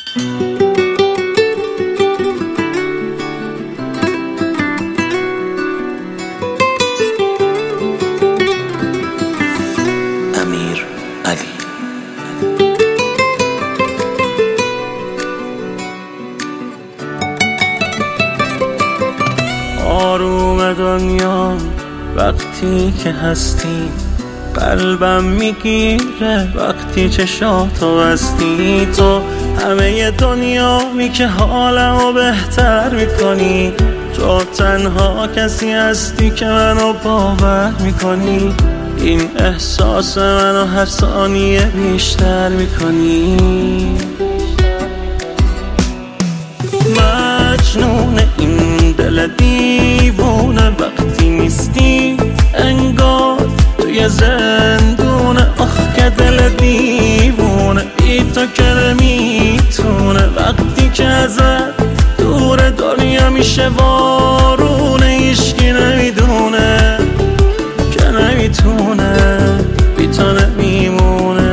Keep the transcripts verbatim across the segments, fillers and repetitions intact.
امیر علی. آروم دنیا وقتی که هستی، قلبم میگیره وقتی چشاتو بستی. تو همه دنیا می که حالمو بهتر میکنی، تو تنها کسی هستی که منو باور میکنی. این احساس منو هر ثانیه بیشتر میکنی. مجنون این دل دیوونه وقتی نیستی، انگار توی زندونه. آخ که دل دیوونه بی تو که نمیتونه. وقتی که ازت دور دنیا میشه وارونه، هیچکی نمیدونه که نمیتونه بی تو نمیمونه.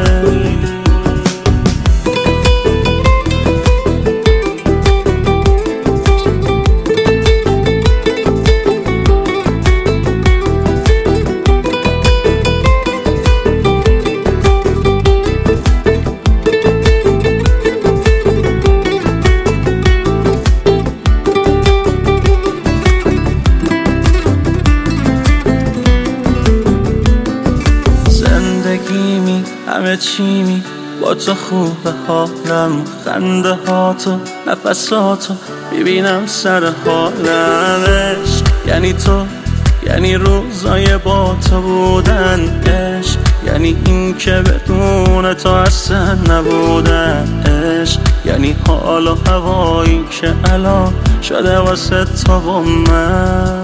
زندگیمی همه چیمی با تو خوبه، حالم خنده هاتو نفساتو ببینم سر حالم. عشق یعنی تو، یعنی روزای با تو بودن. عشق یعنی این که بدون تو اصلا نبودن. عشق یعنی حال و هوایی که الان شده واسه تو و من.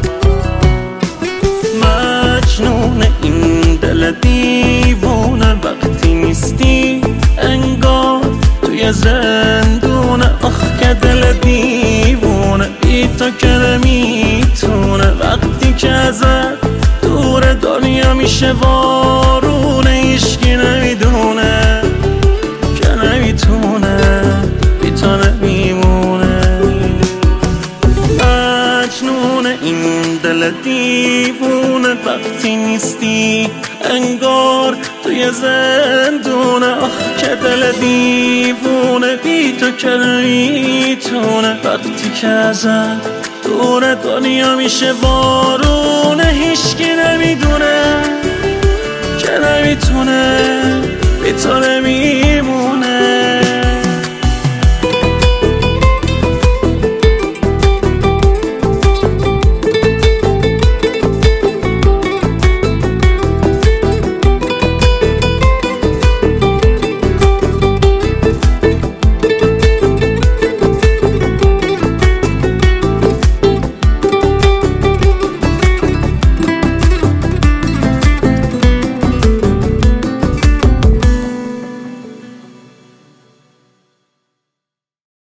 مجنون این دل دیوونه وقتی نیستی، انگار توی زندونه. آخ که دل دیوونه بی تو که نمیتونه. وقتی که ازت دور دنیا میشه وارونه، هیچکی نمیدونه که نمیتونه بی تو نمیمونه. مجنون این دل دیوونه وقتی نیستی، انگار توی زندونه. آخ که دل دیوونه بی تو که نمیتونه. وقتی که ازت دور دنیا میشه وارونه، هیچکی نمیدونه که نمیتونه بی تو نمیمونه.